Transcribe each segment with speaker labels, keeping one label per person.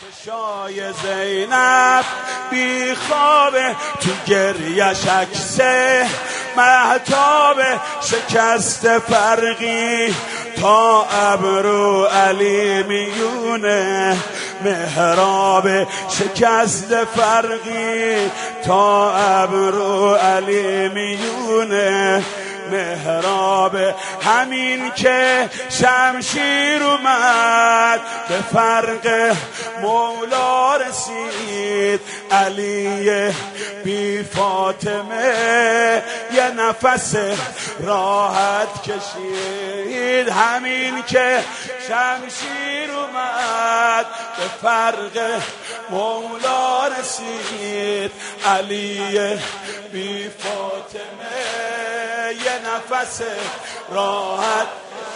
Speaker 1: چشای زینب بی خوابه، تو گریش عکسه مهتاب، شکست فرقی تا ابرو علی میونه محراب، شکست فرقی تا ابرو علی میونه محراب. همین که شمشیر اومد به فرق مولا رسید، علی بی فاطمه یه نفس راحت کشید. همین که شمشیر اومد به فرق مولا رسید، علی بی فاطمه یه نفس راحت.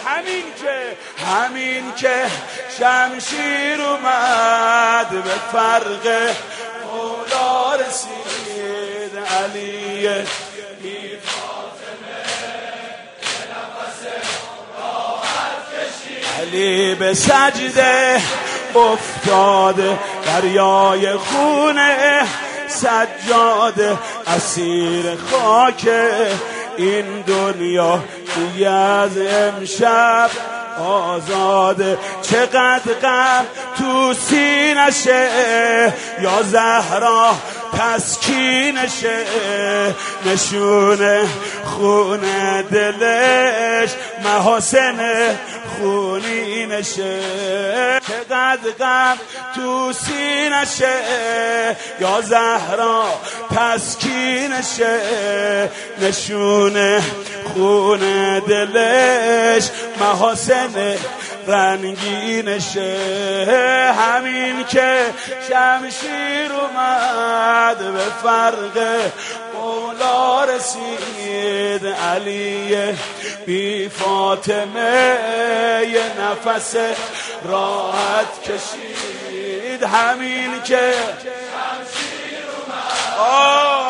Speaker 1: همین که شمشیر اومد به فرق مولا رسید، علی بی فاطمه یه نفس راحت کشید. علی به سجده افتاده، دریای خونه سجاده، اسیر خاک این دنیا توی از امشب آزاده. چقدر غم تو سینشه، یا زهرا تسکینشه، نشونه خون دلش محاسن خونینشه. چقدر غم تو سینشه، یا زهرا تسکینشه، نشونه خون دلش محاسن رنگینشه. همین که شمشیر اومد به فرق مولا رسید، علی بی فاطمه یه نفس راحت کشید. همین که شمشیر اومد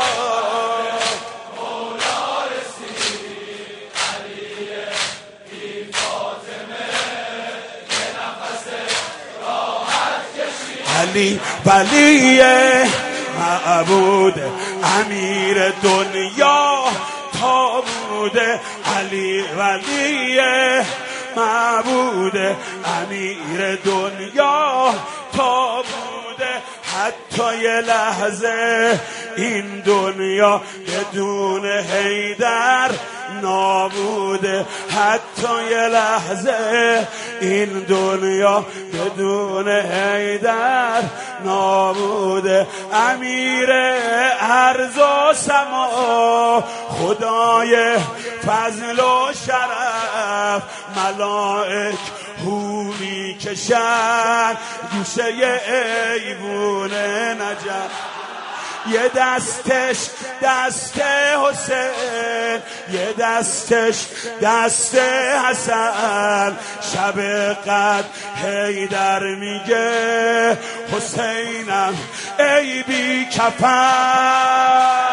Speaker 1: مولا رسید، علی بی فاطمه یه نفس راحت کشید. علی ولی معبود امیر دنیا تا بوده، علی ولی معبود امیر دنیا تا بوده. حتی یه لحظه این دنیا بدون حیدر نابوده، حتی یه لحظه این دنیا بدون حیدر نابوده. امیر ارض و سما خدای فضل و شرف، ملائک هومی کشن گوشه ایوون نجف. یه دستش دست حسین، یه دستش دست حسن. شب قدر حیدر میگه حسینم ای بی کفن.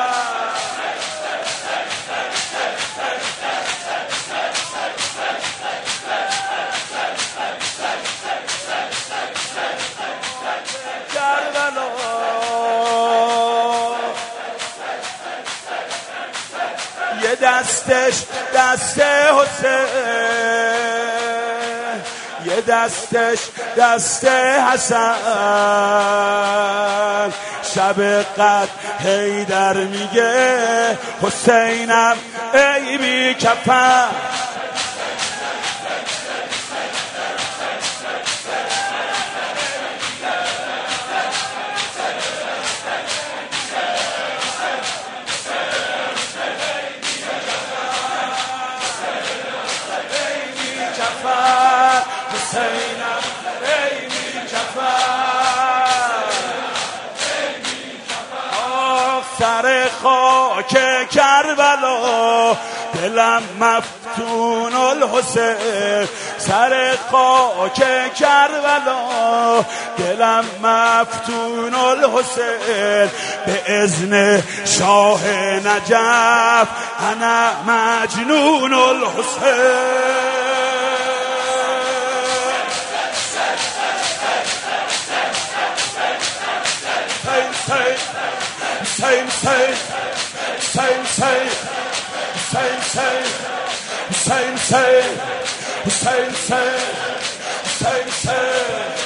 Speaker 1: یه دستش دست حسین، یه دستش دست حسن. شب قدر حیدر میگه حسینم ای بی کفن. حسینم ای بی کفن، سر خاک کربلا دلم مفتون الحسین. سر خاک کربلا دلم مفتون الحسین. به اذن شاه نجف انا مجنون الحسین. Hussein,